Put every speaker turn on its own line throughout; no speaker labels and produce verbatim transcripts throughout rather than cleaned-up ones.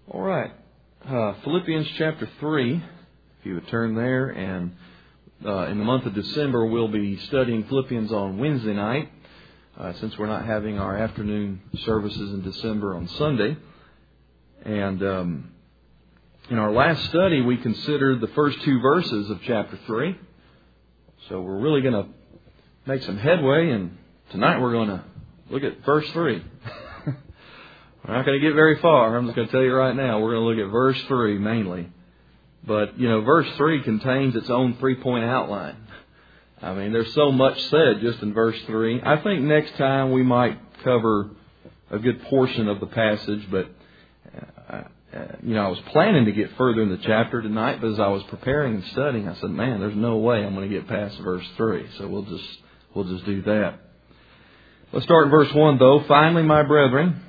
All right. Uh, Philippians chapter three, if you would turn there. And uh, in the month of December, we'll be studying Philippians on Wednesday night, uh, since we're not having our afternoon services in December on Sunday. And um, in our last study, we considered the first two verses of chapter three. So we're really going to make some headway, and tonight we're going to look at verse three. We're not going to get very far. I'm just going to tell you right now, we're going to look at verse three mainly. But, you know, verse three contains its own three-point outline. I mean, there's so much said just in verse three. I think next time we might cover a good portion of the passage, but, uh, uh, you know, I was planning to get further in the chapter tonight, but as I was preparing and studying, I said, man, there's no way I'm going to get past verse three. So we'll just, we'll just do that. Let's start in verse one, though. Finally, my brethren,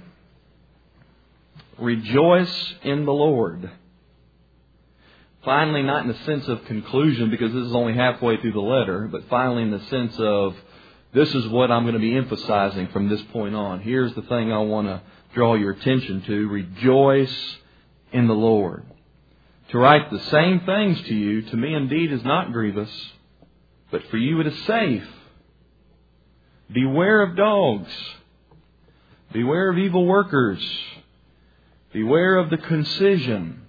rejoice in the Lord. Finally, not in the sense of conclusion, because this is only halfway through the letter, but finally in the sense of this is what I'm going to be emphasizing from this point on. Here's the thing I want to draw your attention to. Rejoice in the Lord. To write the same things to you, to me indeed is not grievous, but for you it is safe. Beware of dogs. Beware of evil workers. Beware of the concision.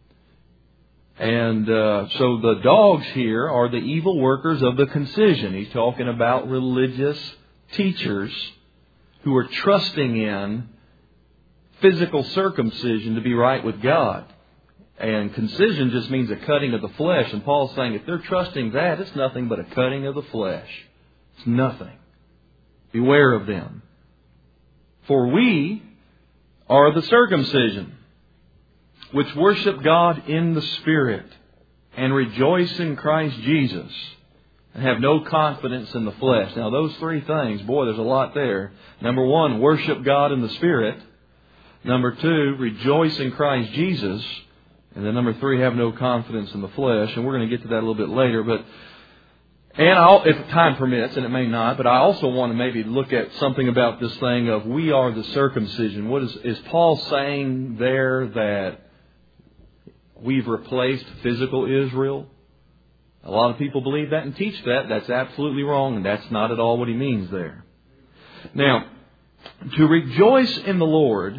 And uh, so the dogs here are the evil workers of the concision. He's talking about religious teachers who are trusting in physical circumcision to be right with God. And concision just means a cutting of the flesh. And Paul's saying if they're trusting that, it's nothing but a cutting of the flesh. It's nothing. Beware of them. For we are the circumcision, which worship God in the Spirit, and rejoice in Christ Jesus, and have no confidence in the flesh. Now those three things, boy, there's a lot there. Number one, worship God in the Spirit. Number two, rejoice in Christ Jesus. And then number three, have no confidence in the flesh. And we're going to get to that a little bit later. But And I'll, if time permits, and it may not, but I also want to maybe look at something about this thing of we are the circumcision. What is, is Paul saying there that we've replaced physical Israel? A lot of people believe that and teach that. That's absolutely wrong, and that's not at all what he means there. Now, to rejoice in the Lord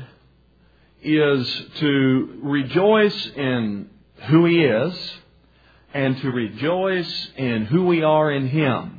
is to rejoice in who He is, and to rejoice in who we are in Him.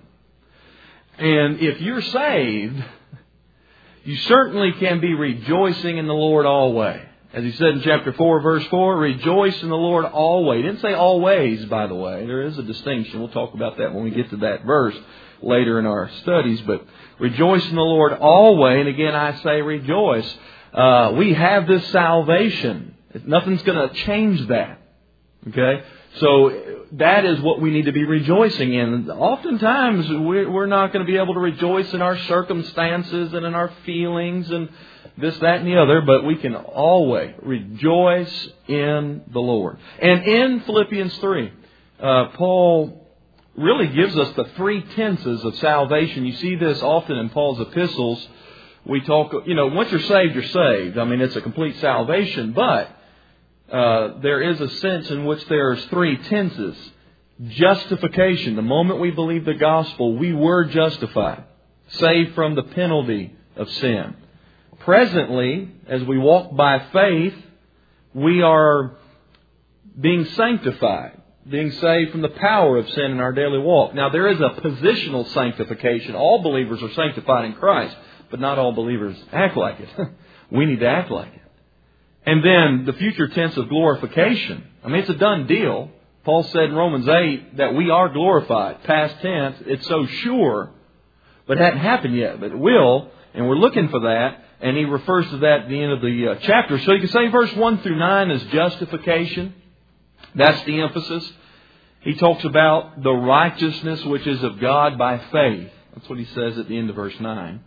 And if you're saved, you certainly can be rejoicing in the Lord always. As he said in chapter four, verse four, rejoice in the Lord always. He didn't say always, by the way. There is a distinction. We'll talk about that when we get to that verse later in our studies. But rejoice in the Lord always. And again, I say rejoice. Uh, we have this salvation. Nothing's going to change that. Okay? So that is what we need to be rejoicing in. Oftentimes we're not going to be able to rejoice in our circumstances and in our feelings and this, that, and the other, but we can always rejoice in the Lord. And in Philippians three, uh, Paul really gives us the three tenses of salvation. You see this often in Paul's epistles. We talk, you know, once you're saved, you're saved. I mean, it's a complete salvation, but Uh, there is a sense in which there's three tenses. Justification. The moment we believe the gospel, we were justified, saved from the penalty of sin. Presently, as we walk by faith, we are being sanctified, being saved from the power of sin in our daily walk. Now, there is a positional sanctification. All believers are sanctified in Christ, but not all believers act like it. We need to act like it. And then the future tense of glorification. I mean, it's a done deal. Paul said in Romans eight that we are glorified. Past tense, it's so sure, but it hadn't happened yet, but it will. And we're looking for that. And he refers to that at the end of the uh, chapter. So you can say verse one through nine is justification. That's the emphasis. He talks about the righteousness which is of God by faith. That's what he says at the end of verse nine.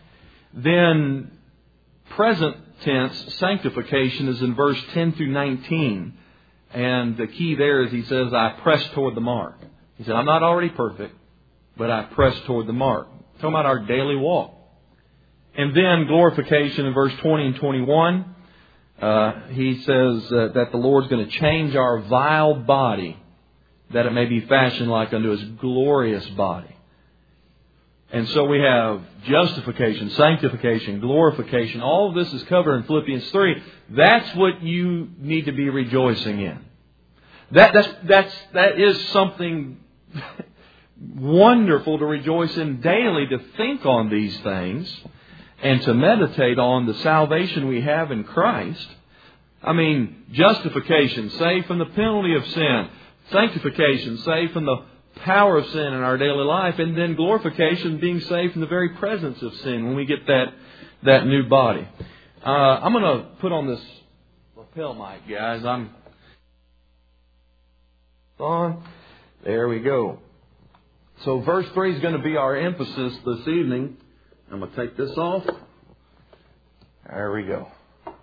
Then present tense sanctification is in verse ten through nineteen. And the key there is he says, I press toward the mark. He said, I'm not already perfect, but I press toward the mark. Talking about our daily walk. And then glorification in verse twenty and twenty-one. uh, he says uh, that the Lord's going to change our vile body, that it may be fashioned like unto His glorious body. And so we have justification, sanctification, glorification. All of this is covered in Philippians three. That's what you need to be rejoicing in. That, that's, that's, that is something wonderful to rejoice in daily, to think on these things and to meditate on the salvation we have in Christ. I mean, justification, saved from the penalty of sin. Sanctification, saved from the power of sin in our daily life. And then glorification, being saved from the very presence of sin when we get that, that new body. Uh, I'm going to put on this lapel mic, guys. I'm on. There we go. So verse three is going to be our emphasis this evening. I'm going to take this off. There we go.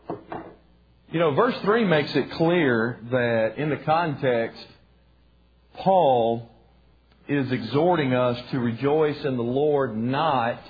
You know, verse three makes it clear that in the context, Paul is exhorting us to rejoice in the Lord, not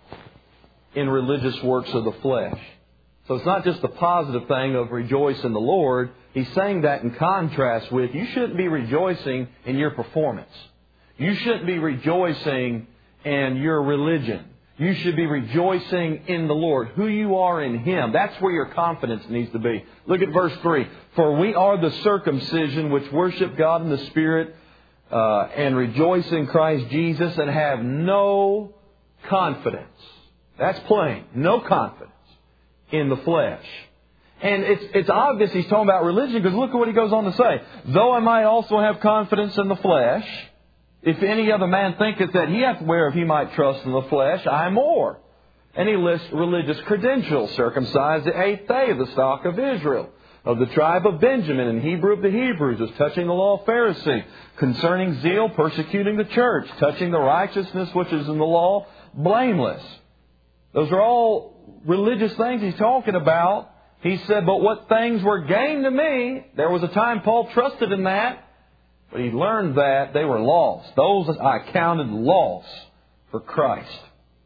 in religious works of the flesh. So it's not just the positive thing of rejoice in the Lord. He's saying that in contrast with, you shouldn't be rejoicing in your performance. You shouldn't be rejoicing in your religion. You should be rejoicing in the Lord, who you are in Him. That's where your confidence needs to be. Look at verse three. For we are the circumcision which worship God in the Spirit uh, and rejoice in Christ Jesus and have no confidence. That's plain. No confidence in the flesh. And it's, it's obvious he's talking about religion, because look at what he goes on to say. Though I might also have confidence in the flesh, if any other man thinketh that he hath whereof he might trust in the flesh, I more. And he lists religious credentials. Circumcised the eighth day of the stock of Israel, of the tribe of Benjamin, and Hebrew of the Hebrews, as touching the law of Pharisee, concerning zeal, persecuting the church, touching the righteousness which is in the law, blameless. Those are all religious things he's talking about. He said, but what things were gained to me, there was a time Paul trusted in that, but he learned that they were lost. Those I counted loss for Christ.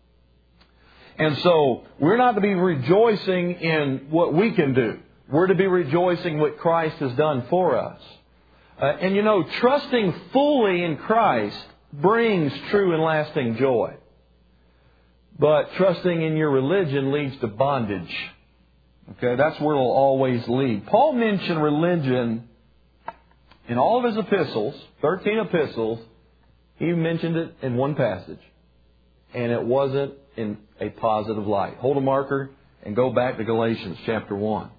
And so we're not to be rejoicing in what we can do. We're to be rejoicing what Christ has done for us. Uh, and you know, trusting fully in Christ brings true and lasting joy. But trusting in your religion leads to bondage. Okay, that's where it'll always lead. Paul mentioned religion in all of his epistles, thirteen epistles. He mentioned it in one passage. And it wasn't in a positive light. Hold a marker and go back to Galatians chapter one.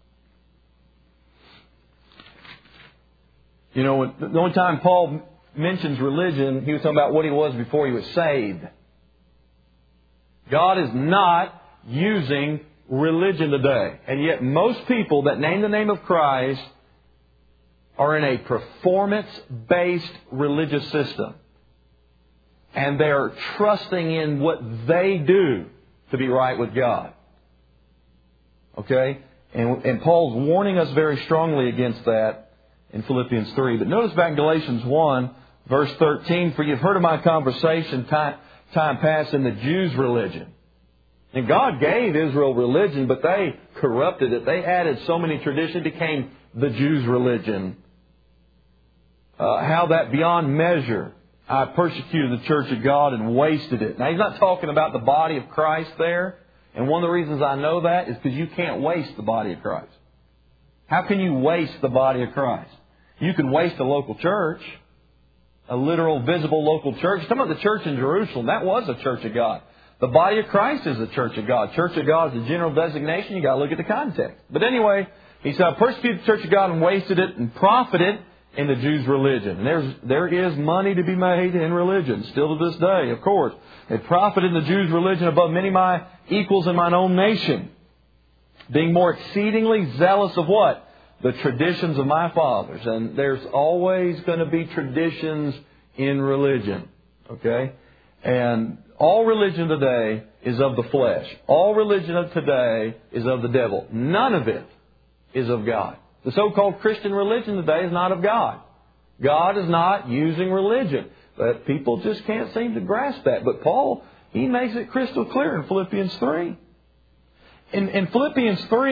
You know, the only time Paul mentions religion, he was talking about what he was before he was saved. God is not using religion today. And yet most people that name the name of Christ are in a performance-based religious system. And they're trusting in what they do to be right with God. Okay? And, and Paul's warning us very strongly against that in Philippians three. But notice back in Galatians one, verse thirteen, for you've heard of my conversation time, time past in the Jews' religion. And God gave Israel religion, but they corrupted it. They added so many traditions, it became the Jews' religion. Uh, how that beyond measure I persecuted the church of God and wasted it. Now, he's not talking about the body of Christ there. And one of the reasons I know that is because you can't waste the body of Christ. How can you waste the body of Christ? You can waste a local church, a literal, visible local church. Talking about the church in Jerusalem, that was a church of God. The body of Christ is the church of God. Church of God is a general designation. You've got to look at the context. But anyway, he said, I persecuted the church of God and wasted it and profited in the Jews' religion. And there's, there is money to be made in religion, still to this day, of course. They profited in the Jews' religion above many of my equals in mine own nation, being more exceedingly zealous of what? The traditions of my fathers. And there's always going to be traditions in religion. Okay? And all religion today is of the flesh. All religion of today is of the devil. None of it is of God. The so-called Christian religion today is not of God. God is not using religion. But people just can't seem to grasp that. But Paul, he makes it crystal clear in Philippians three. In, in Philippians three,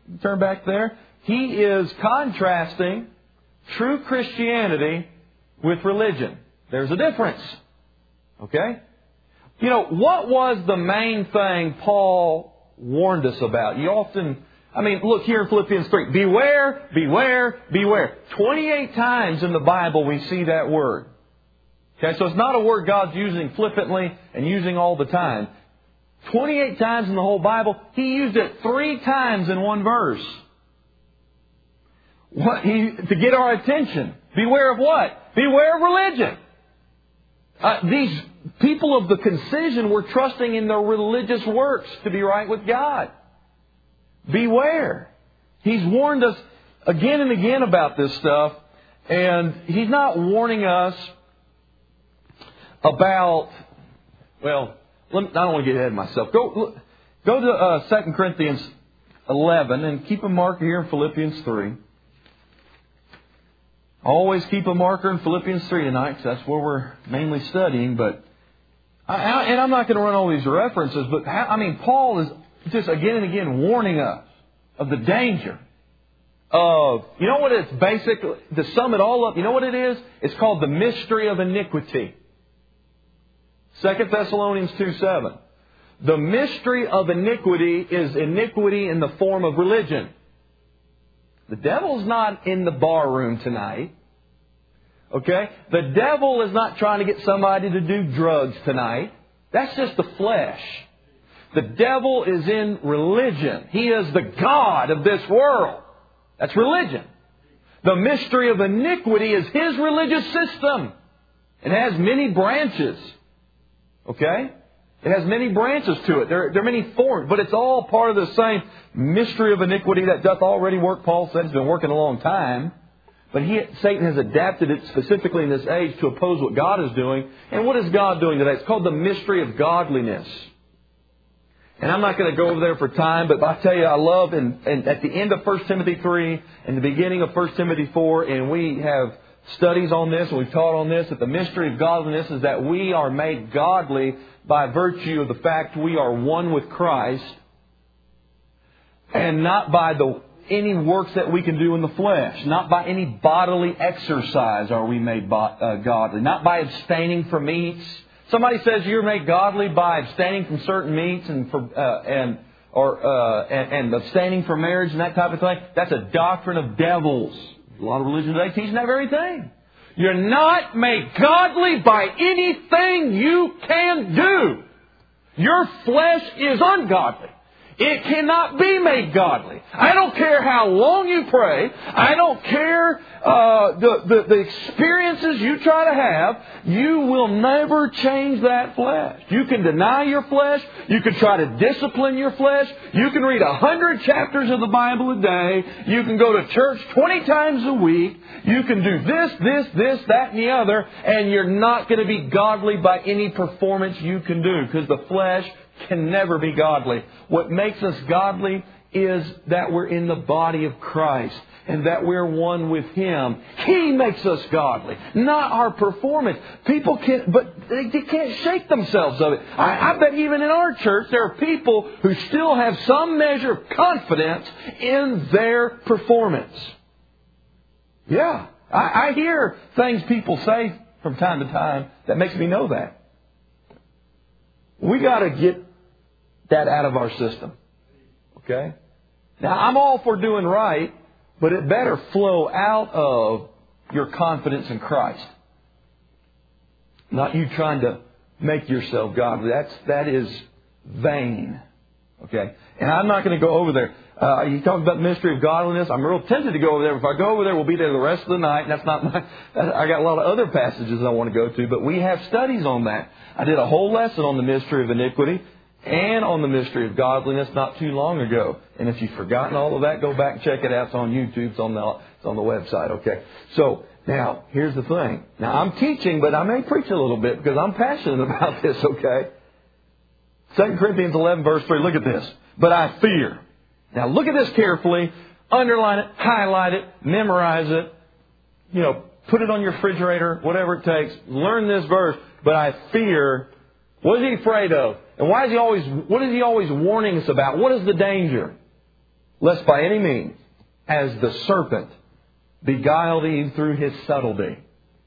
turn back there. He is contrasting true Christianity with religion. There's a difference. Okay? You know, what was the main thing Paul warned us about? You often, I mean, look here in Philippians three. Beware, beware, beware. twenty-eight times in the Bible we see that word. Okay, so it's not a word God's using flippantly and using all the time. twenty-eight times in the whole Bible. He used it three times in one verse. What, he, to get our attention. Beware of what? Beware of religion. Uh, these people of the concision were trusting in their religious works to be right with God. Beware. He's warned us again and again about this stuff. And He's not warning us about, well, let me, I don't want to get ahead of myself. Go, go to uh, Second Corinthians eleven and keep a marker here in Philippians three. Always keep a marker in Philippians three tonight, because that's where we're mainly studying. But I, and I'm not going to run all these references, but how, I mean, Paul is just again and again warning us of the danger of, you know what it's basically, to sum it all up, you know what it is? It's called the mystery of iniquity. Second Thessalonians two seven. The mystery of iniquity is iniquity in the form of religion. The devil's not in the bar room tonight. Okay? The devil is not trying to get somebody to do drugs tonight. That's just the flesh. The devil is in religion. He is the god of this world. That's religion. The mystery of iniquity is his religious system. It has many branches. Okay? It has many branches to it. There, there are many forms, but it's all part of the same mystery of iniquity that doth already work. Paul said it's been working a long time. But he, Satan has adapted it specifically in this age to oppose what God is doing. And what is God doing today? It's called the mystery of godliness. And I'm not going to go over there for time, but I tell you, I love, and, and at the end of First Timothy three and the beginning of First Timothy four, and we have studies on this, and we've taught on this, that the mystery of godliness is that we are made godly by virtue of the fact we are one with Christ, and not by the any works that we can do in the flesh. Not by any bodily exercise are we made bo- uh, godly. Not by abstaining from meats. Somebody says you're made godly by abstaining from certain meats and for, uh, and or uh, and, and abstaining from marriage and that type of thing. That's a doctrine of devils. A lot of religions today teaching that very thing. You're not made godly by anything you can do. Your flesh is ungodly. It cannot be made godly. I don't care how long you pray. I don't care uh, the, the, the experiences you try to have. You will never change that flesh. You can deny your flesh. You can try to discipline your flesh. You can read a hundred chapters of the Bible a day. You can go to church twenty times a week. You can do this, this, this, that, and the other. And you're not going to be godly by any performance you can do, because the flesh can never be godly. What makes us godly is that we're in the body of Christ and that we're one with Him. He makes us godly, not our performance. People can't, but they, they can't shake themselves of it. I, I bet even in our church there are people who still have some measure of confidence in their performance. Yeah, I, I hear things people say from time to time that makes me know that. We got to get that out of our system. Okay? Now, I'm all for doing right, but it better flow out of your confidence in Christ. Not you trying to make yourself godly. That's, that is vain. Okay? And I'm not going to go over there. Uh, you talk about the mystery of godliness. I'm real tempted to go over there. If I go over there, we'll be there the rest of the night. And that's not my, I got a lot of other passages I want to go to, but we have studies on that. I did a whole lesson on the mystery of iniquity and on the mystery of godliness not too long ago. And if you've forgotten all of that, go back and check it out. It's on YouTube. It's on the, it's on the website. Okay. So now here's the thing. Now I'm teaching, but I may preach a little bit because I'm passionate about this. Okay. Second Corinthians eleven verse three. Look at this. But I fear. Now look at this carefully. Underline it, highlight it, memorize it. You know, put it on your refrigerator, whatever it takes. Learn this verse. But I fear. What is he afraid of? And why is he always, what is he always warning us about? What is the danger?
lest by any means, as the serpent beguiled Eve through his subtlety.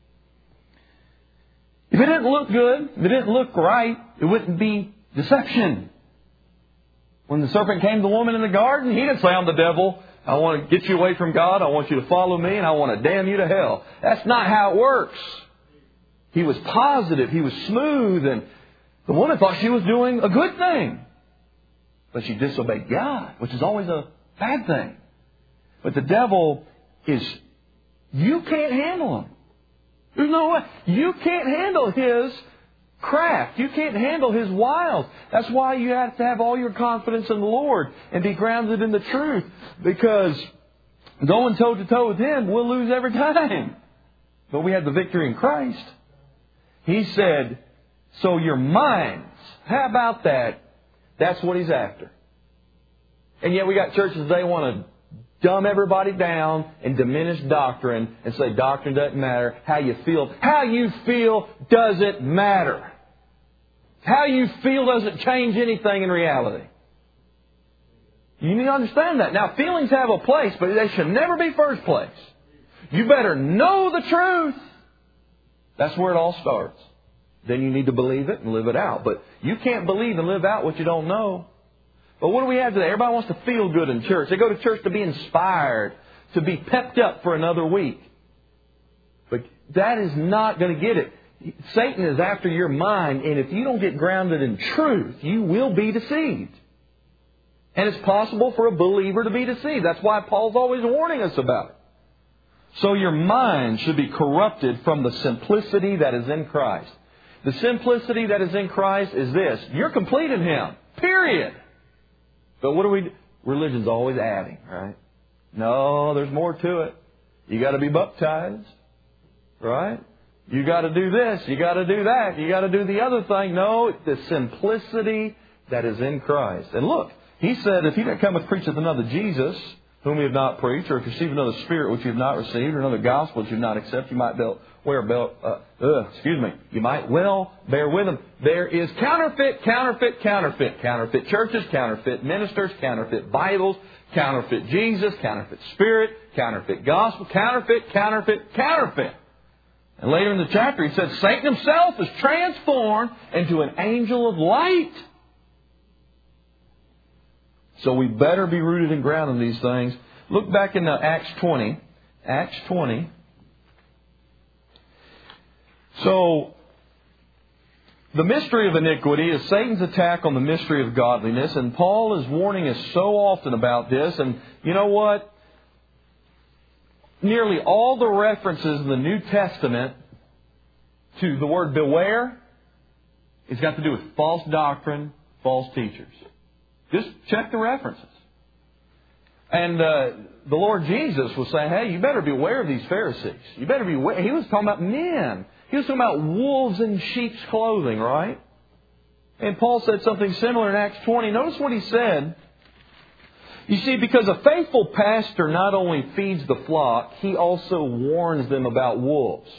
If it didn't look good, if it didn't look right, it wouldn't be deception. When the serpent came to the woman in the garden, he didn't say, I'm the devil. I want to get you away from God. I want you to follow me, and I want to damn you to hell. That's not how it works. He was positive. He was smooth. And the woman thought she was doing a good thing. But she disobeyed God, which is always a bad thing. But the devil is, you can't handle him. There's no way. You can't handle his craft. You can't handle his wiles. That's why you have to have all your confidence in the Lord and be grounded in the truth. Because going toe to toe with him, we'll lose every time. But we have the victory in Christ. He said, so your minds, how about that? That's what he's after. And yet we got churches today want to dumb everybody down and diminish doctrine and say doctrine doesn't matter. How you feel. How you feel doesn't matter. How you feel doesn't change anything in reality. You need to understand that. Now, feelings have a place, but they should never be first place. You better know the truth. That's where it all starts. Then you need to believe it and live it out. But you can't believe and live out what you don't know. But what do we have today? Everybody wants to feel good in church. They go to church to be inspired, to be pepped up for another week. But that is not going to get it. Satan is after your mind, and if you don't get grounded in truth, you will be deceived. And it's possible for a believer to be deceived. That's why Paul's always warning us about it. So your mind should be corrupted from the simplicity that is in Christ. The simplicity that is in Christ is this. You're complete in Him. Period. But what do we do? Religion's always adding, right? No, there's more to it. You got to be baptized, right? You got to do this. You got to do that. You got to do the other thing. No, the simplicity that is in Christ. And look, He said, if He that cometh preacheth another Jesus, whom ye have not preached, or if you receive another Spirit which you have not received, or another gospel which you have not accepted, you might belt, wear a belt. Uh, uh, excuse me. You might well bear with them. There is counterfeit, counterfeit, counterfeit, counterfeit churches, counterfeit ministers, counterfeit Bibles, counterfeit Jesus, counterfeit Spirit, counterfeit gospel, counterfeit, counterfeit, counterfeit. And later in the chapter, he said, Satan himself is transformed into an angel of light. So we better be rooted and grounded in these things. Look back in Acts twenty. Acts twenty. So, the mystery of iniquity is Satan's attack on the mystery of godliness. And Paul is warning us so often about this. And you know what? Nearly all the references in the New Testament to the word beware has got to do with false doctrine, false teachers. Just check the references. And uh, the Lord Jesus was saying, hey, you better beware of these Pharisees. You better beware. He was talking about men. He was talking about wolves in sheep's clothing, right? And Paul said something similar in Acts twenty. Notice what he said. You see, because a faithful pastor not only feeds the flock, he also warns them about wolves.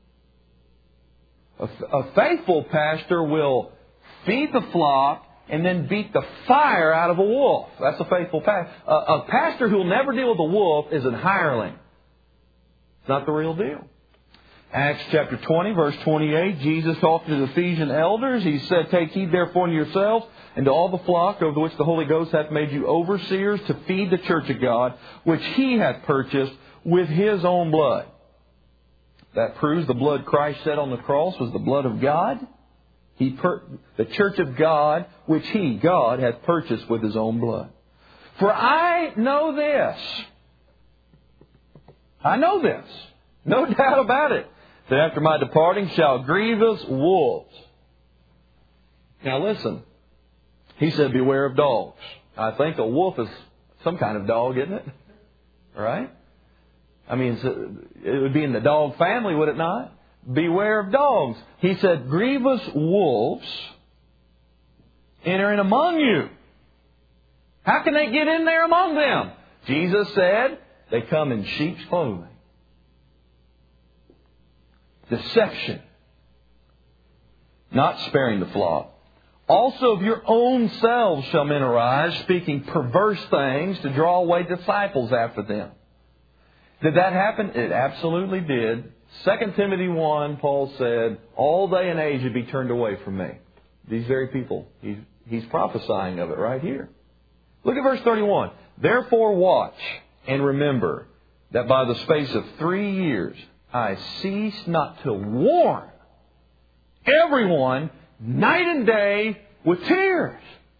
A, a faithful pastor will feed the flock and then beat the fire out of a wolf. That's a faithful pastor. A, a pastor who will never deal with a wolf is an hireling. It's not the real deal. Acts chapter twenty, verse twenty-eight, Jesus talking to the Ephesian elders. He said, take heed therefore unto yourselves and to all the flock over which the Holy Ghost hath made you overseers to feed the church of God, which He hath purchased with His own blood. That proves the blood Christ shed on the cross was the blood of God. He per- the church of God, which He, God, hath purchased with His own blood. For I know this. I know this. No doubt about it. That after my departing shall grievous wolves. Now listen. He said, beware of dogs. I think a wolf is some kind of dog, isn't it? Right? I mean, it would be in the dog family, would it not? Beware of dogs. He said, grievous wolves enter in among you. How can they get in there among them? Jesus said, they come in sheep's clothing. Deception. Not sparing the flock. Also of your own selves shall men arise, speaking perverse things to draw away disciples after them. Did that happen? It absolutely did. Second Timothy one, Paul said, all day and age would be turned away from me. These very people. He's, he's prophesying of it right here. Look at verse thirty-one. Therefore watch and remember that by the space of three years I cease not to warn everyone night and day with tears.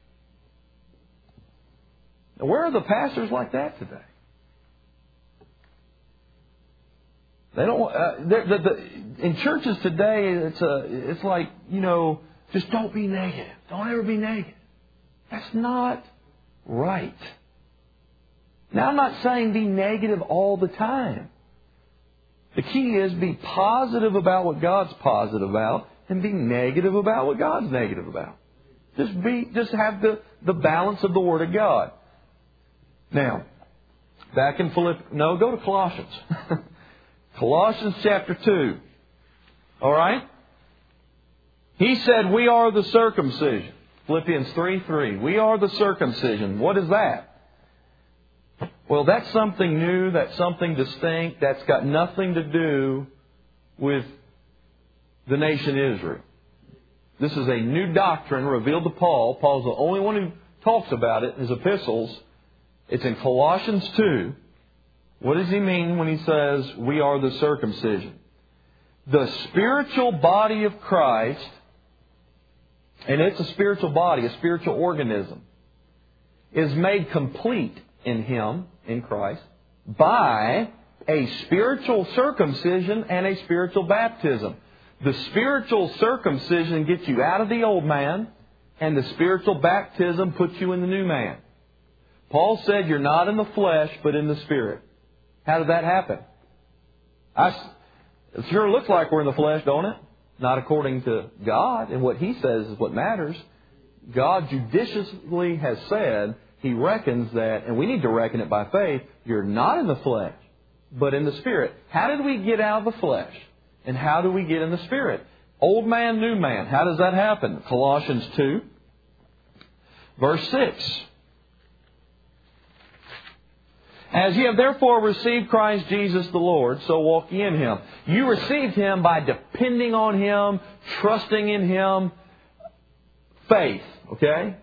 Now, where are the pastors like that today? They don't. Uh, the, the, in churches today, it's a. It's like, you know, just don't be negative. Don't ever be negative. That's not right. Now, I'm not saying be negative all the time. The key is be positive about what God's positive about, and be negative about what God's negative about. Just be. Just have the the balance of the Word of God. Now, back in Philipp. No, go to Colossians. Colossians chapter two. All right? He said, we are the circumcision. Philippians three three. We are the circumcision. What is that? Well, that's something new. That's something distinct. That's got nothing to do with the nation Israel. This is a new doctrine revealed to Paul. Paul's the only one who talks about it in his epistles. It's in Colossians two. What does he mean when he says, we are the circumcision? The spiritual body of Christ, and it's a spiritual body, a spiritual organism, is made complete in Him, in Christ, by a spiritual circumcision and a spiritual baptism. The spiritual circumcision gets you out of the old man, and the spiritual baptism puts you in the new man. Paul said you're not in the flesh, but in the Spirit. How did that happen? I, it sure looks like we're in the flesh, don't it? Not according to God, and what He says is what matters. God judiciously has said He reckons that, and we need to reckon it by faith, you're not in the flesh, but in the Spirit. How did we get out of the flesh? And how do we get in the Spirit? Old man, new man. How does that happen? Colossians two, verse six. As ye have therefore received Christ Jesus the Lord, so walk ye in Him. You received Him by depending on Him, trusting in Him, faith, okay?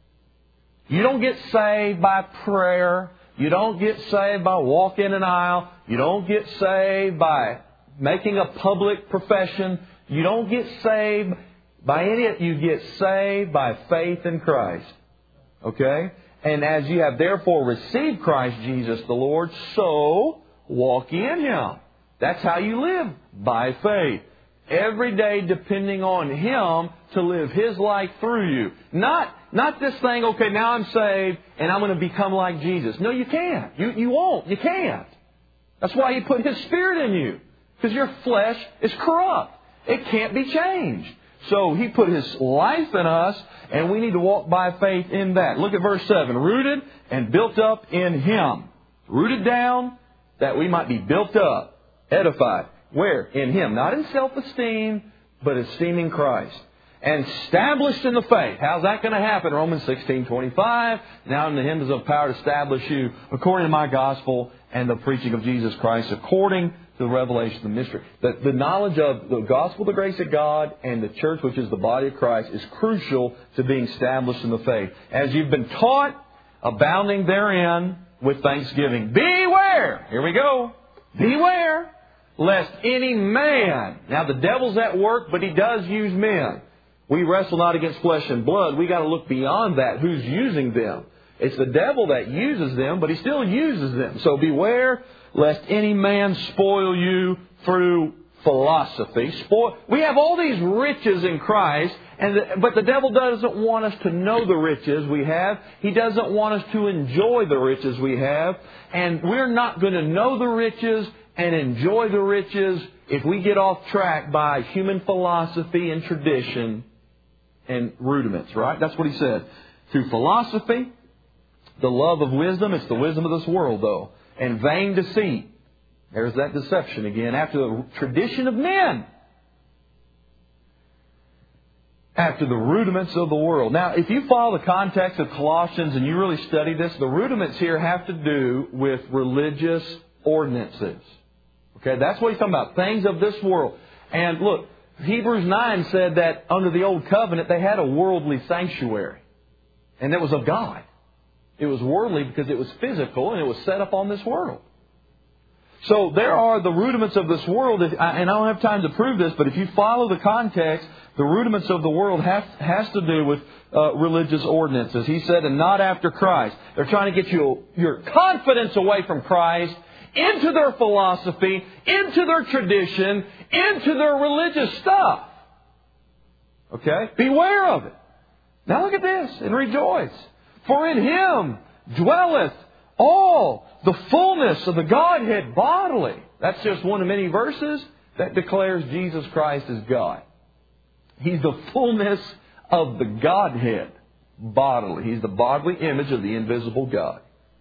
You don't get saved by prayer. You don't get saved by walking an aisle. You don't get saved by making a public profession. You don't get saved by any of it. You get saved by faith in Christ, okay? And as you have therefore received Christ Jesus the Lord, so walk ye in Him. That's how you live, by faith. Every day depending on Him to live His life through you. Not, not this thing, okay, now I'm saved and I'm going to become like Jesus. No, you can't. You, you won't. You can't. That's why He put His Spirit in you. Because your flesh is corrupt. It can't be changed. So He put His life in us, and we need to walk by faith in that. Look at verse seven. Rooted and built up in Him. Rooted down that we might be built up, edified. Where? In Him. Not in self-esteem, but esteeming Christ. And established in the faith. How's that going to happen? Romans sixteen twenty-five. Now in the hymn is of power to establish you according to my gospel and the preaching of Jesus Christ, according to the revelation of the mystery. The, the knowledge of the gospel, the grace of God, and the church, which is the body of Christ, is crucial to being established in the faith. As you've been taught, abounding therein with thanksgiving. Beware! Here we go. Beware! Lest any man... Now the devil's at work, but he does use men. We wrestle not against flesh and blood. We got to look beyond that. Who's using them? It's the devil that uses them, but he still uses them. So beware lest any man spoil you through philosophy. Spoil. We have all these riches in Christ, and the, but the devil doesn't want us to know the riches we have. He doesn't want us to enjoy the riches we have. And we're not going to know the riches and enjoy the riches if we get off track by human philosophy and tradition and rudiments, right? That's what he said. Through philosophy, the love of wisdom, it's the wisdom of this world, though, and vain deceit. There's that deception again. After the tradition of men. after the rudiments of the world. Now, if you follow the context of Colossians and you really study this, the rudiments here have to do with religious ordinances. Okay, that's what he's talking about. Things of this world. And look, Hebrews nine said that under the Old Covenant they had a worldly sanctuary. And it was of God. It was worldly because it was physical and it was set up on this world. So there are the rudiments of this world, and I don't have time to prove this, but if you follow the context, the rudiments of the world has, has to do with uh, religious ordinances. He said, and not after Christ. They're trying to get you, your confidence away from Christ, into their philosophy, into their tradition, into their religious stuff. Okay? Beware of it. Now look at this and rejoice. For in Him dwelleth all the fullness of the Godhead bodily. That's just one of many verses that declares Jesus Christ as God. He's the fullness of the Godhead bodily. He's the bodily image of the invisible God.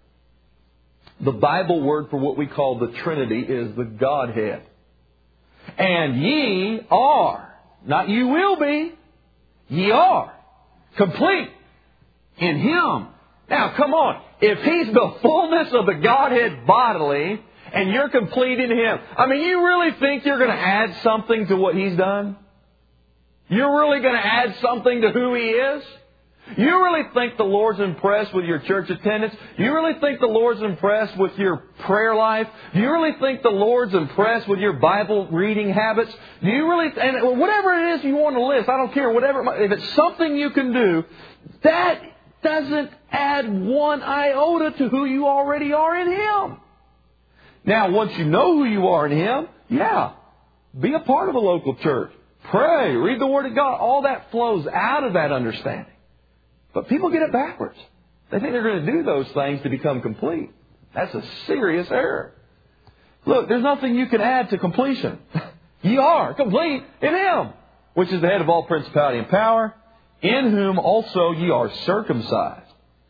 The Bible word for what we call the Trinity is the Godhead. And ye are, not you will be, ye are complete in Him. Now, come on. If He's the fullness of the Godhead bodily, and you're complete in Him, I mean, you really think you're going to add something to what He's done? You're really going to add something to who He is? You really think the Lord's impressed with your church attendance? You really think the Lord's impressed with your prayer life? Do you really think the Lord's impressed with your Bible reading habits? Do you really, and whatever it is you want to list, I don't care, whatever, if it's something you can do, that doesn't add one iota to who you already are in Him. Now, once you know who you are in Him, yeah, be a part of a local church. Pray, read the Word of God. All that flows out of that understanding. But people get it backwards. They think they're going to do those things to become complete. That's a serious error. Look, there's nothing you can add to completion. You are complete in Him, which is the head of all principality and power, in whom also ye are circumcised,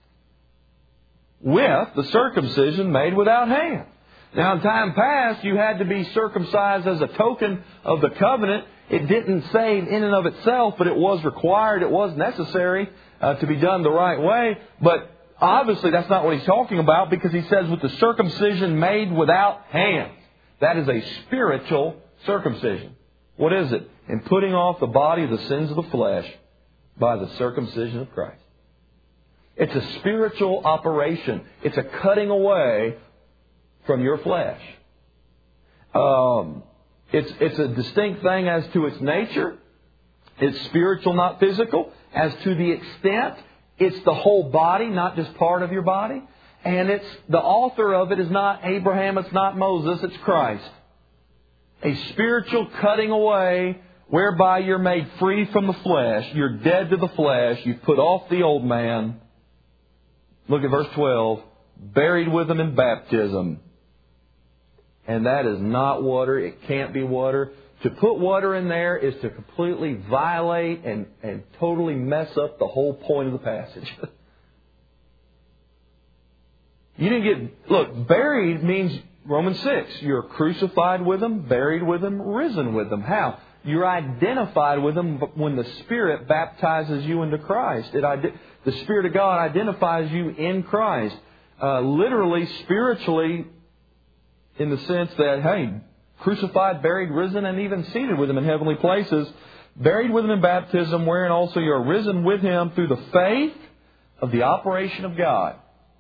with the circumcision made without hands. Now, in time past, you had to be circumcised as a token of the covenant. It didn't save in and of itself, but it was required, it was necessary uh, to be done the right way. But obviously, that's not what he's talking about, because he says with the circumcision made without hands. That is a spiritual circumcision. What is it? In putting off the body of the sins of the flesh by the circumcision of Christ. It's a spiritual operation. It's a cutting away from your flesh. Um, it's, it's a distinct thing as to its nature. It's spiritual, not physical. As to the extent, it's the whole body, not just part of your body. And it's the author of it is not Abraham, it's not Moses, it's Christ. A spiritual cutting away whereby you're made free from the flesh. You're dead to the flesh. You've put off the old man. Look at verse twelve. Buried with Him in baptism. And that is not water. It can't be water. To put water in there is to completely violate and, and totally mess up the whole point of the passage. You didn't get... Look, buried means Romans six. You're crucified with Him, buried with Him, risen with Him. How? You're identified with Him when the Spirit baptizes you into Christ. It, the Spirit of God identifies you in Christ. Uh, literally, spiritually, in the sense that, hey, crucified, buried, risen, and even seated with Him in heavenly places. Buried with Him in baptism, wherein also you are risen with Him through the faith of the operation of God.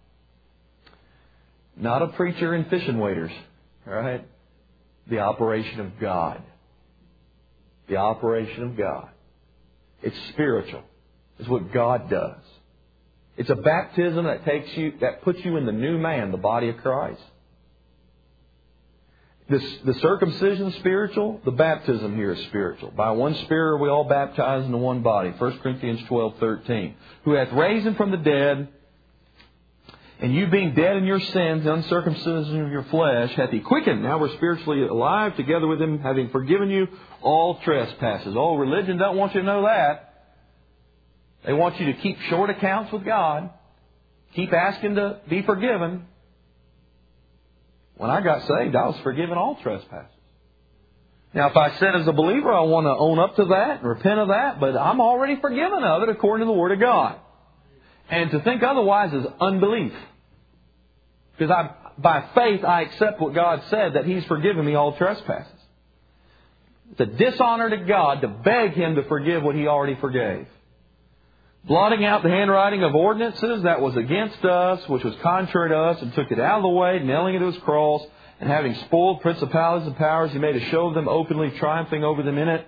Not a preacher and fishing waders. All right? The operation of God. The operation of God. It's spiritual. It's what God does. It's a baptism that takes you, that puts you in the new man, the body of Christ. This, the circumcision is spiritual. The baptism here is spiritual. By one Spirit are we all baptized into one body. First Corinthians twelve thirteen. Who hath raised Him from the dead, and you being dead in your sins, the uncircumcision of your flesh, hath He quickened. Now we're spiritually alive together with Him, having forgiven you all trespasses. Oh, religion don't want you to know that. They want you to keep short accounts with God. Keep asking to be forgiven. When I got saved, I was forgiven all trespasses. Now, if I sin as a believer, I want to own up to that and repent of that, but I'm already forgiven of it according to the Word of God. And to think otherwise is unbelief. Because I, by faith, I accept what God said, that He's forgiven me all trespasses. It's a dishonor to God to beg Him to forgive what He already forgave. Blotting out the handwriting of ordinances that was against us, which was contrary to us, and took it out of the way, nailing it to His cross, and having spoiled principalities and powers, He made a show of them openly, triumphing over them in it.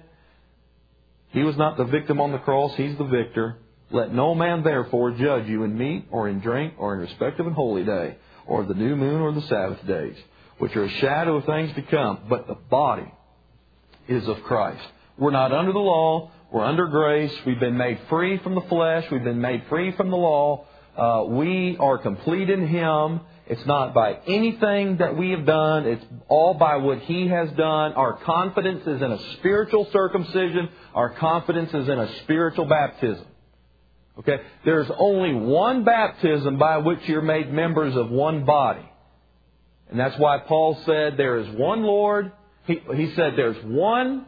He was not the victim on the cross, He's the victor. Let no man therefore judge you in meat or in drink or in respect of an holy day, or of the new moon or the Sabbath days, which are a shadow of things to come, but the body is of Christ. We're not under the law. We're under grace. We've been made free from the flesh. We've been made free from the law. Uh, we are complete in Him. It's not by anything that we have done. It's all by what He has done. Our confidence is in a spiritual circumcision. Our confidence is in a spiritual baptism. Okay? There's only one baptism by which you're made members of one body. And that's why Paul said there is one Lord. He, he said there's one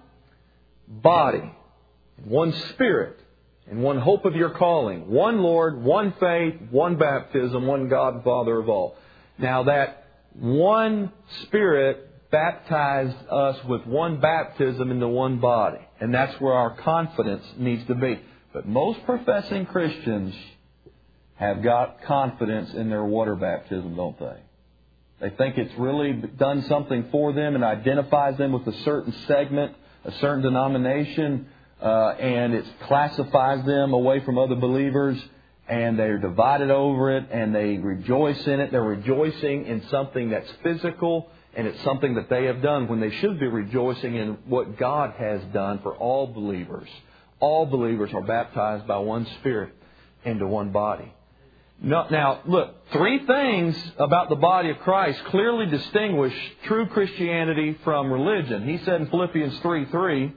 body, one Spirit, and one hope of your calling. One Lord, one faith, one baptism, one God and Father of all. Now that one Spirit baptized us with one baptism into one body. And that's where our confidence needs to be. But most professing Christians have got confidence in their water baptism, don't they? They think it's really done something for them and identifies them with a certain segment, a certain denomination, uh, and it classifies them away from other believers, and they're divided over it, and they rejoice in it. They're rejoicing in something that's physical, and it's something that they have done when they should be rejoicing in what God has done for all believers. All believers are baptized by one Spirit into one body. Now, look, three things about the body of Christ clearly distinguish true Christianity from religion. He said in Philippians three three,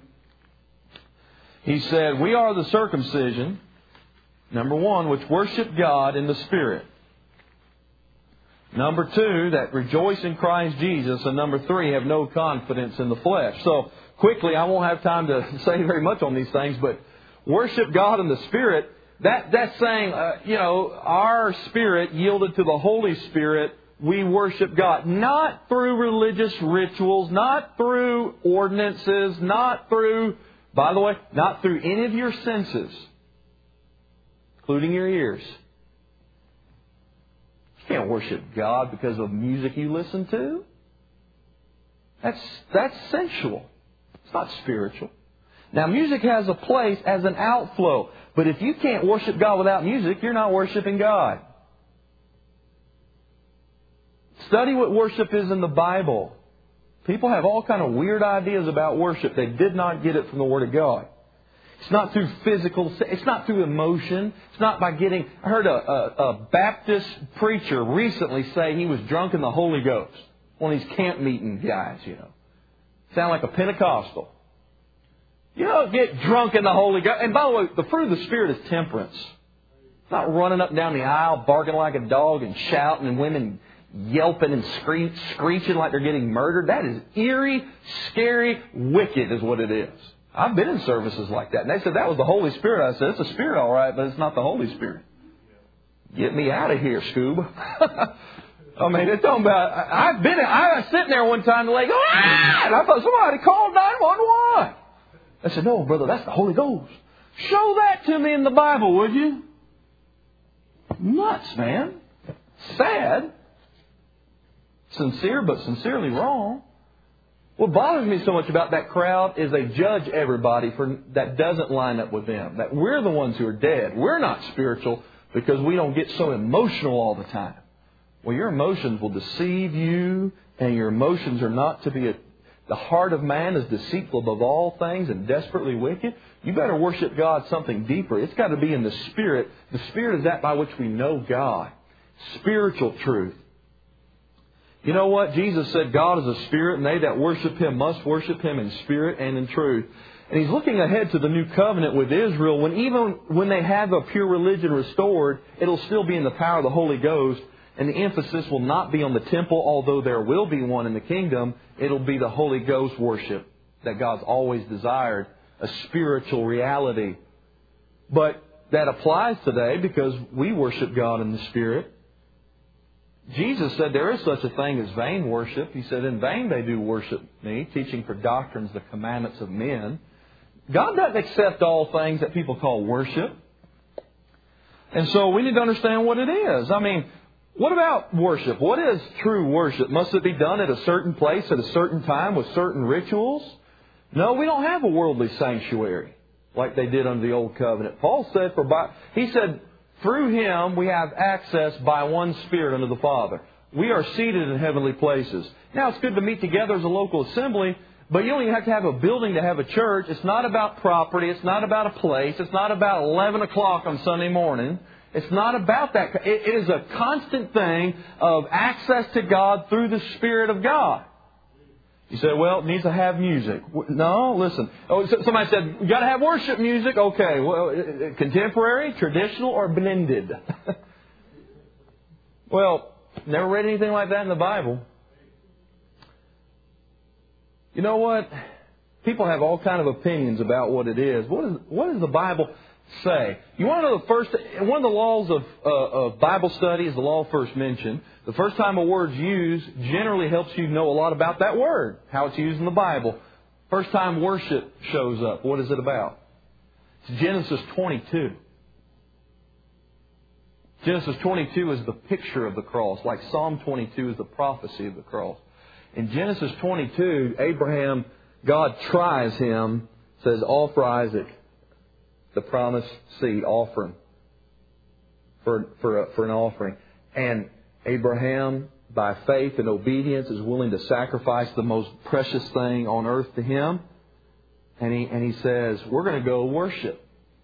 He said, we are the circumcision, number one, which worship God in the Spirit. Number two, that rejoice in Christ Jesus. And number three, have no confidence in the flesh. So, quickly, I won't have time to say very much on these things, but worship God in the Spirit, that that's saying, uh, you know, our spirit yielded to the Holy Spirit, we worship God. Not through religious rituals, not through ordinances, not through, by the way, not through any of your senses, including your ears. You can't worship God because of music you listen to. That's, that's sensual. It's not spiritual. Now, music has a place as an outflow. But if you can't worship God without music, you're not worshiping God. Study what worship is in the Bible. People have all kind of weird ideas about worship. They did not get it from the Word of God. It's not through physical, it's not through emotion. It's not by getting... I heard a, a, a Baptist preacher recently say he was drunk in the Holy Ghost. One of these camp meeting guys, you know. Sound like a Pentecostal. You don't get drunk in the Holy Ghost. And by the way, the fruit of the Spirit is temperance. It's not running up and down the aisle, barking like a dog and shouting, and women yelping and scree- screeching like they're getting murdered. That is eerie, scary, wicked is what it is. I've been in services like that. And they said that was the Holy Spirit. I said, it's the Spirit all right, but it's not the Holy Spirit. Get me out of here, Scoob. I mean, it's talking about, I've been, I was sitting there one time, the lady goes, ah! And I thought somebody called nine one one. I said, no, brother, that's the Holy Ghost. Show that to me in the Bible, would you? Nuts, man. Sad. Sincere, but sincerely wrong. What bothers me so much about that crowd is they judge everybody for that doesn't line up with them. That we're the ones who are dead. We're not spiritual because we don't get so emotional all the time. Well, your emotions will deceive you, and your emotions are not to be a... The heart of man is deceitful above all things and desperately wicked. You better worship God something deeper. It's got to be in the Spirit. The Spirit is that by which we know God. Spiritual truth. You know what? Jesus said God is a Spirit, and they that worship Him must worship Him in spirit and in truth. And He's looking ahead to the new covenant with Israel, when even when they have a pure religion restored, it'll still be in the power of the Holy Ghost. And the emphasis will not be on the temple, although there will be one in the kingdom. It'll be the Holy Ghost worship. that God's always desired, a spiritual reality. But that applies today because we worship God in the Spirit. Jesus said there is such a thing as vain worship. He said, in vain they do worship me, teaching for doctrines the commandments of men. God doesn't accept all things that people call worship. And so we need to understand what it is. I mean, what about worship? What is true worship? Must it be done at a certain place at a certain time with certain rituals? No, we don't have a worldly sanctuary like they did under the Old Covenant. Paul said, for by, he said, through Him we have access by one Spirit unto the Father. We are seated in heavenly places. Now, it's good to meet together as a local assembly, but you don't even have to have a building to have a church. It's not about property. It's not about a place. It's not about eleven o'clock on Sunday morning. It's not about that. It is a constant thing of access to God through the Spirit of God. You say, well, it needs to have music. No, listen. Oh, somebody said, you got to have worship music. Okay, well, contemporary, traditional, or blended? Well, never read anything like that in the Bible. You know what? People have all kind of opinions about what it is. What is what does the Bible say? You want to know the first one of the laws of, uh, of Bible study is the law first mentioned. The first time a word's used generally helps you know a lot about that word, how it's used in the Bible. First time worship shows up, what is it about? It's Genesis twenty-two. Genesis twenty-two is the picture of the cross, like Psalm twenty-two is the prophecy of the cross. In Genesis twenty-two, Abraham, God tries him, says, offer Isaac, the promised seed, offer him for, for, a, for an offering. And Abraham, by faith and obedience, is willing to sacrifice the most precious thing on earth to him. And he, and he says, we're going to go worship.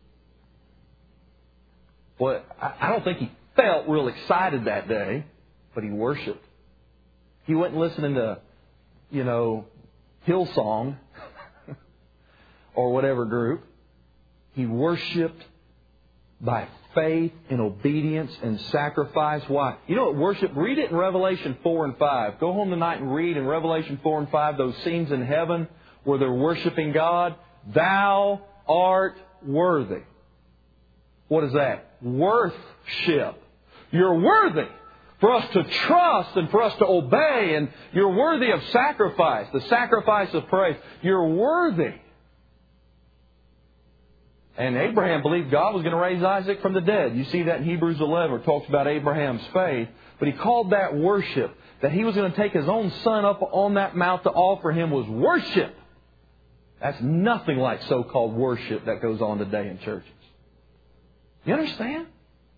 Well, I, I don't think he felt real excited that day, but he worshiped. He wasn't listening to, you know, Hillsong or whatever group. He worshipped by faith and obedience and sacrifice. Why? You know what worship? Read it in Revelation four and five. Go home tonight and read in Revelation four and five those scenes in heaven where they're worshiping God. Thou art worthy. What is that? Worthship. You're worthy for us to trust and for us to obey, and you're worthy of sacrifice, the sacrifice of praise. You're worthy. And Abraham believed God was going to raise Isaac from the dead. You see that in Hebrews eleven, where it talks about Abraham's faith. But he called that worship. That he was going to take his own son up on that mount to offer him was worship. That's nothing like so-called worship that goes on today in churches. You understand?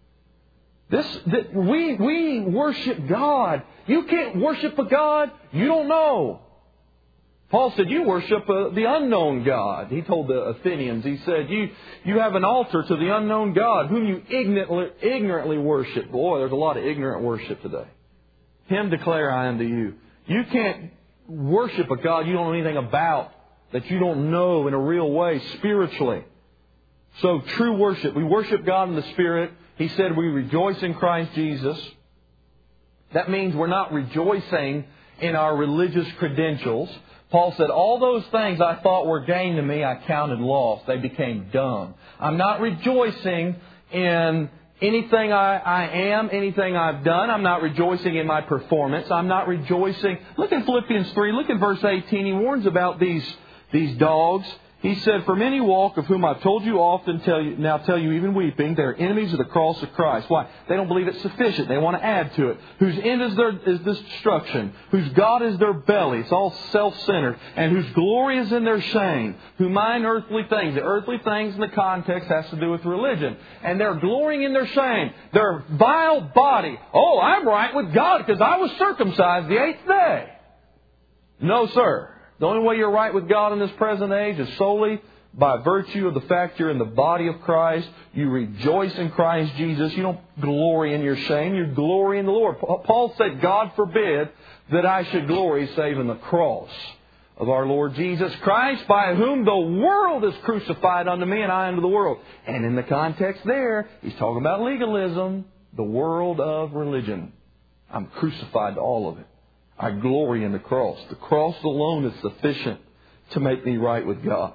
This, that we, we worship God. You can't worship a God you don't know. Paul said, you worship uh, the unknown God. He told the Athenians, he said, you, you have an altar to the unknown God whom you ignorantly, ignorantly worship. Boy, there's a lot of ignorant worship today. Him declare I am to you. You can't worship a God you don't know anything about, that you don't know in a real way spiritually. So true worship. We worship God in the Spirit. He said we rejoice in Christ Jesus. That means we're not rejoicing in our religious credentials. Paul said, all those things I thought were gain to me, I counted loss. They became dung. I'm not rejoicing in anything I, I am, anything I've done. I'm not rejoicing in my performance. I'm not rejoicing. Look in Philippians three. Look in verse eighteen. He warns about these, these dogs. He said, for many walk, of whom I've told you often, tell you, now tell you even weeping, they're enemies of the cross of Christ. Why? They don't believe it's sufficient. They want to add to it. Whose end is their is destruction. Whose God is their belly. It's all self-centered. And whose glory is in their shame. Who mind earthly things. The earthly things in the context has to do with religion. And they're glorying in their shame. Their vile body. Oh, I'm right with God because I was circumcised the eighth day. No, sir. The only way you're right with God in this present age is solely by virtue of the fact you're in the body of Christ. You rejoice in Christ Jesus. You don't glory in your shame. You glory in the Lord. Paul said, God forbid that I should glory save in the cross of our Lord Jesus Christ, by whom the world is crucified unto me and I unto the world. And in the context there, he's talking about legalism, the world of religion. I'm crucified to all of it. I glory in the cross. The cross alone is sufficient to make me right with God.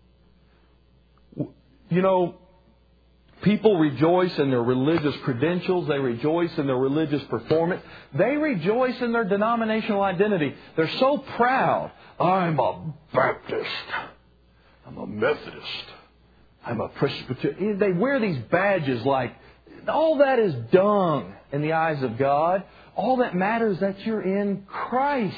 You know, people rejoice in their religious credentials. They rejoice in their religious performance. They rejoice in their denominational identity. They're so proud. I'm a Baptist. I'm a Methodist. I'm a Presbyterian. They wear these badges like all that is dung in the eyes of God. All that matters is that you're in Christ.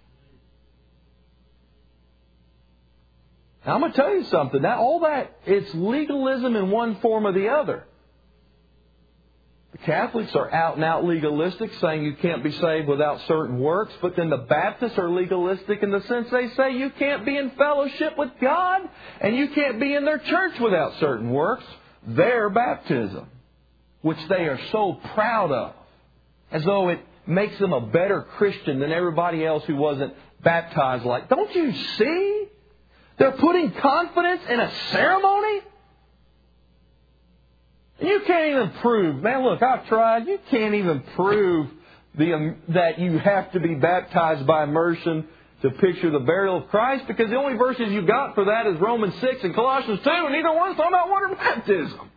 Now, I'm going to tell you something. That all that, it's legalism in one form or the other. The Catholics are out and out legalistic, saying you can't be saved without certain works. But then the Baptists are legalistic in the sense they say you can't be in fellowship with God and you can't be in their church without certain works. Their baptism, which they are so proud of, as though it makes them a better Christian than everybody else who wasn't baptized like. Don't you see? They're putting confidence in a ceremony? You can't even prove. Man, look, I've tried. You can't even prove the, um, that you have to be baptized by immersion to picture the burial of Christ, because the only verses you got for that is Romans six and Colossians two, and neither one's talking about water baptism.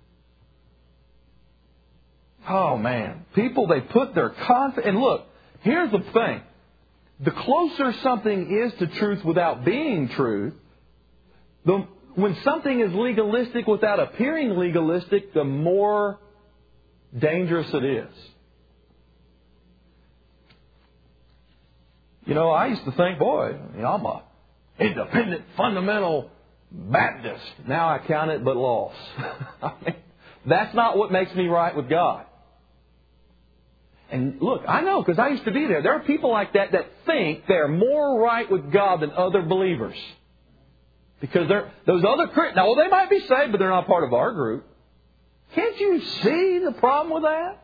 Oh, man. People, they put their confidence... And look, here's the thing. The closer something is to truth without being truth, the, when something is legalistic without appearing legalistic, the more dangerous it is. You know, I used to think, boy, you know, I'm a independent, fundamental Baptist. Now I count it but loss. I mean, that's not what makes me right with God. And look, I know, because I used to be there. There are people like that that think they're more right with God than other believers. Because they're, those other Christians, now, well, they might be saved, but they're not part of our group. Can't you see the problem with that?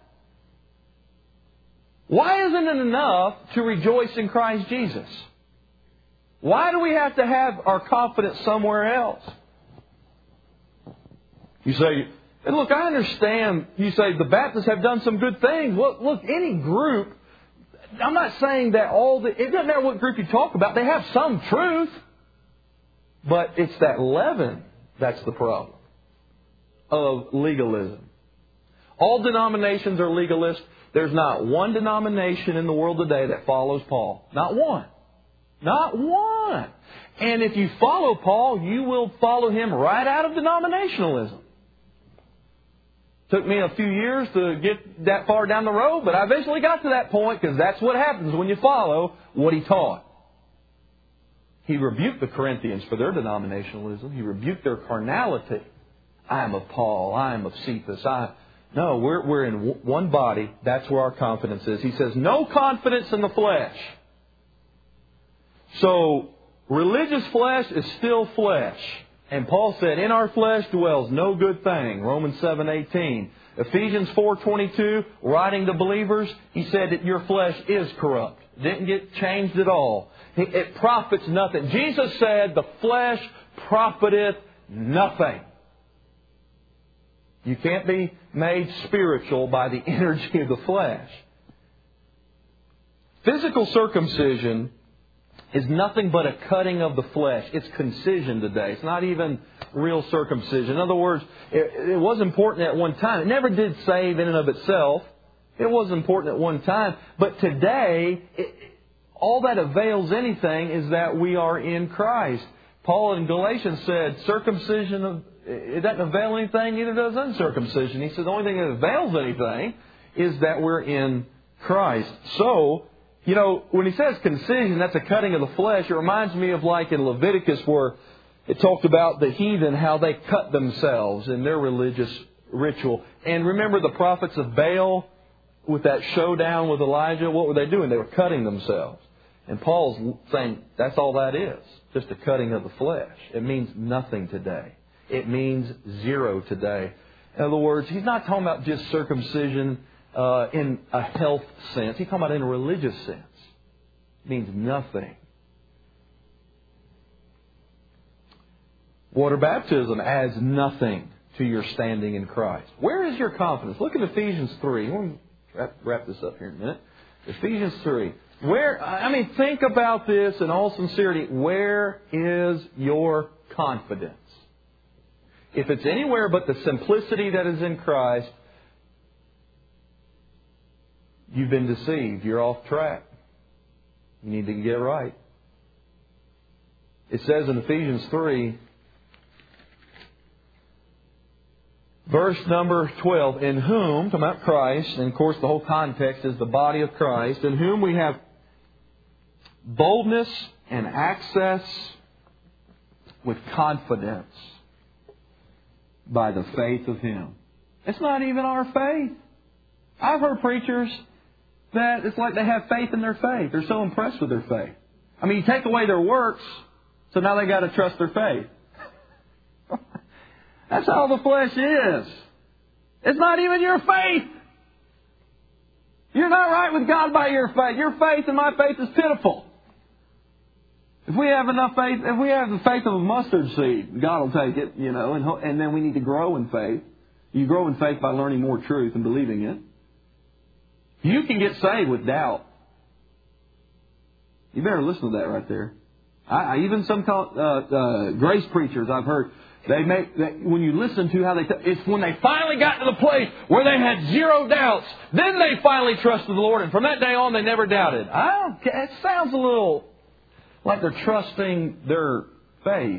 Why isn't it enough to rejoice in Christ Jesus? Why do we have to have our confidence somewhere else? You say, and look, I understand, you say the Baptists have done some good things. Look, look, any group, I'm not saying that all the, it doesn't matter what group you talk about, they have some truth. But it's that leaven that's the problem of legalism. All denominations are legalist. There's not one denomination in the world today that follows Paul. Not one. Not one. And if you follow Paul, you will follow him right out of denominationalism. Took me a few years to get that far down the road, but I eventually got to that point, because that's what happens when you follow what he taught. He rebuked the Corinthians for their denominationalism. He rebuked their carnality. I am of Paul. I am of Cephas. I... No, we're, we're in one body. That's where our confidence is. He says, no confidence in the flesh. So, religious flesh is still flesh. And Paul said, in our flesh dwells no good thing. Romans seven eighteen. Ephesians four twenty-two, writing to believers, he said that your flesh is corrupt. Didn't get changed at all. It profits nothing. Jesus said, the flesh profiteth nothing. You can't be made spiritual by the energy of the flesh. Physical circumcision is nothing but a cutting of the flesh. It's concision today. It's not even real circumcision. In other words, it, it was important at one time. It never did save in and of itself. It was important at one time. But today, it, all that avails anything is that we are in Christ. Paul in Galatians said, circumcision, it doesn't avail anything, neither does uncircumcision. He said the only thing that avails anything is that we're in Christ. So, you know, when he says concision, that's a cutting of the flesh. It reminds me of like in Leviticus where it talked about the heathen, how they cut themselves in their religious ritual. And remember the prophets of Baal with that showdown with Elijah? What were they doing? They were cutting themselves. And Paul's saying that's all that is. Just a cutting of the flesh. It means nothing today. It means zero today. In other words, he's not talking about just circumcision uh, in a health sense. He's talking about in a religious sense. It means nothing. Water baptism adds nothing to your standing in Christ. Where is your confidence? Look at Ephesians three. Let me wrap, wrap this up here in a minute. Ephesians three. Where, I mean, think about this in all sincerity. Where is your confidence? If it's anywhere but the simplicity that is in Christ, you've been deceived. You're off track. You need to get it right. It says in Ephesians three, verse number twelve, in whom, talking about Christ, and of course the whole context is the body of Christ, in whom we have boldness and access with confidence by the faith of Him. It's not even our faith. I've heard preachers that it's like they have faith in their faith. They're so impressed with their faith. I mean, you take away their works, so now they got to trust their faith. That's how the flesh is. It's not even your faith. You're not right with God by your faith. Your faith and my faith is pitiful. If we have enough faith, if we have the faith of a mustard seed, God will take it, you know, and, and then we need to grow in faith. You grow in faith by learning more truth and believing it. You can get saved with doubt. You better listen to that right there. I, I even some uh, uh, grace preachers I've heard, they make they, when you listen to how they, t- it's when they finally got to the place where they had zero doubts, then they finally trusted the Lord, and from that day on they never doubted. I don't. It sounds a little like they're trusting their faith.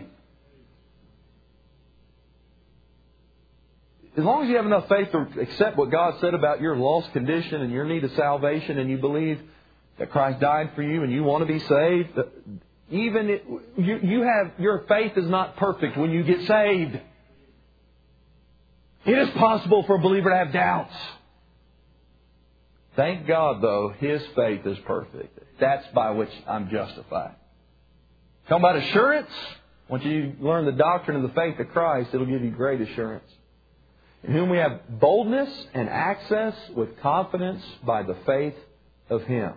As long as you have enough faith to accept what God said about your lost condition and your need of salvation, and you believe that Christ died for you and you want to be saved, even it, you, you have your faith is not perfect when you get saved. It is possible for a believer to have doubts. Thank God, though, his faith is perfect. That's by which I'm justified. Talking about assurance, once you learn the doctrine of the faith of Christ, it'll give you great assurance. In whom we have boldness and access with confidence by the faith of Him.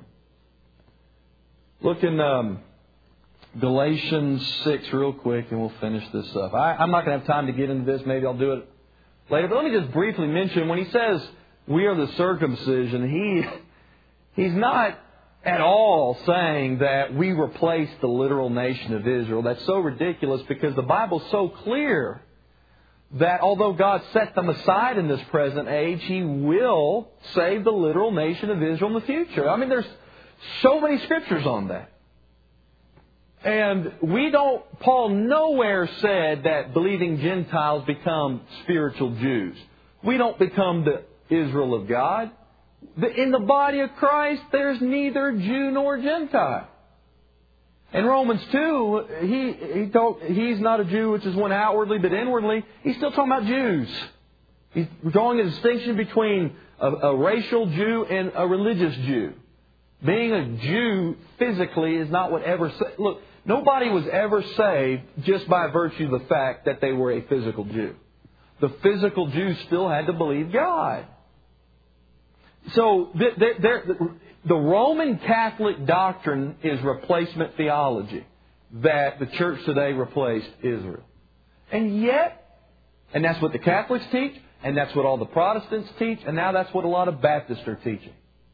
Look in um, Galatians six real quick and we'll finish this up. I, I'm not going to have time to get into this. Maybe I'll do it later. But let me just briefly mention, when he says we are the circumcision, he he's not at all saying that we replace the literal nation of Israel. That's so ridiculous because the Bible's so clear that although God set them aside in this present age, He will save the literal nation of Israel in the future. I mean, there's so many scriptures on that. And we don't, Paul nowhere said that believing Gentiles become spiritual Jews. We don't become the Israel of God. In the body of Christ, there's neither Jew nor Gentile. In Romans two, he, he told, he's not a Jew, which is one outwardly, but inwardly, he's still talking about Jews. He's drawing a distinction between a, a racial Jew and a religious Jew. Being a Jew physically is not what ever... Look, nobody was ever saved just by virtue of the fact that they were a physical Jew. The physical Jew still had to believe God. So, they're, they're, the Roman Catholic doctrine is replacement theology. That the church today replaced Israel. And yet, and that's what the Catholics teach, and that's what all the Protestants teach, and now that's what a lot of Baptists are teaching.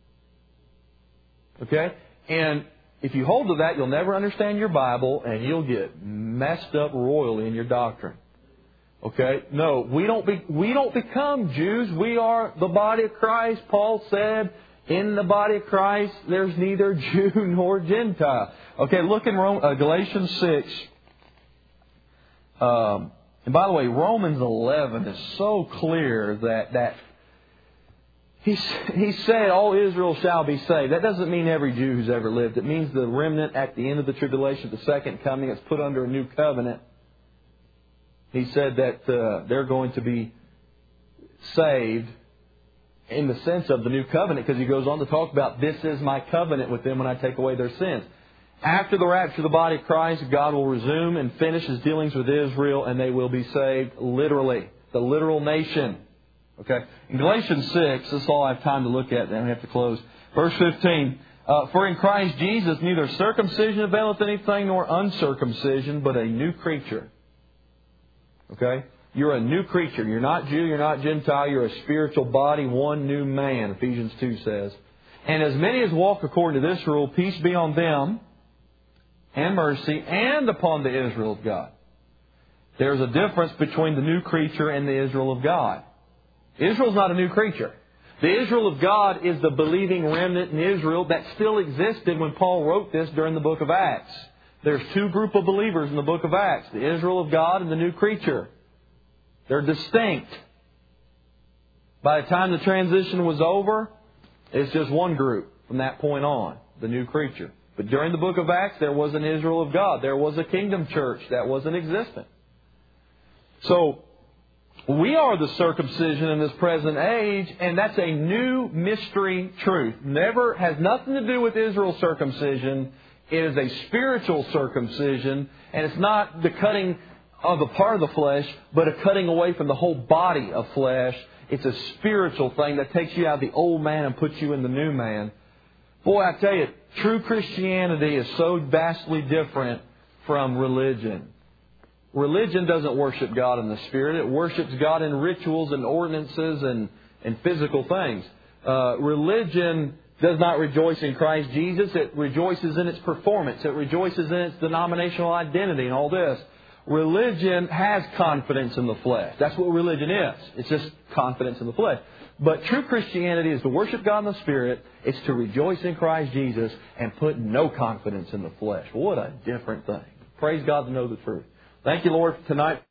Okay? And if you hold to that, you'll never understand your Bible, and you'll get messed up royally in your doctrine. Okay? No, we don't be, we don't become Jews. We are the body of Christ. Paul said, in the body of Christ, there's neither Jew nor Gentile. Okay, look in Rome, uh, Galatians six. Um, and by the way, Romans eleven is so clear that, that he, he said, all Israel shall be saved. That doesn't mean every Jew who's ever lived. It means the remnant at the end of the tribulation, the second coming, is put under a new covenant. He said that uh, they're going to be saved in the sense of the new covenant, because he goes on to talk about, this is my covenant with them when I take away their sins. After the rapture of the body of Christ, God will resume and finish His dealings with Israel, and they will be saved literally. The literal nation. Okay. In Galatians six, this is all I have time to look at, then we have to close. Verse fifteen. Uh, For in Christ Jesus neither circumcision availeth anything nor uncircumcision, but a new creature. Okay? You're a new creature. You're not Jew, you're not Gentile, you're a spiritual body, one new man, Ephesians two says. And as many as walk according to this rule, peace be on them, and mercy, and upon the Israel of God. There's a difference between the new creature and the Israel of God. Israel's not a new creature. The Israel of God is the believing remnant in Israel that still existed when Paul wrote this during the book of Acts. There's two groups of believers in the book of Acts, the Israel of God and the new creature. They're distinct. By the time the transition was over, it's just one group from that point on, the new creature. But during the book of Acts, there was an Israel of God. There was a kingdom church that was in existence. So, we are the circumcision in this present age, and that's a new mystery truth. Never has nothing to do with Israel's circumcision. It is a spiritual circumcision, and it's not the cutting of a part of the flesh, but a cutting away from the whole body of flesh. It's a spiritual thing that takes you out of the old man and puts you in the new man. Boy, I tell you, true Christianity is so vastly different from religion. Religion doesn't worship God in the Spirit. It worships God in rituals and ordinances and, and physical things. Uh, religion does not rejoice in Christ Jesus. It rejoices in its performance. It rejoices in its denominational identity and all this. Religion has confidence in the flesh. That's what religion is. It's just confidence in the flesh. But true Christianity is to worship God in the Spirit. It's to rejoice in Christ Jesus and put no confidence in the flesh. What a different thing. Praise God to know the truth. Thank you, Lord, tonight.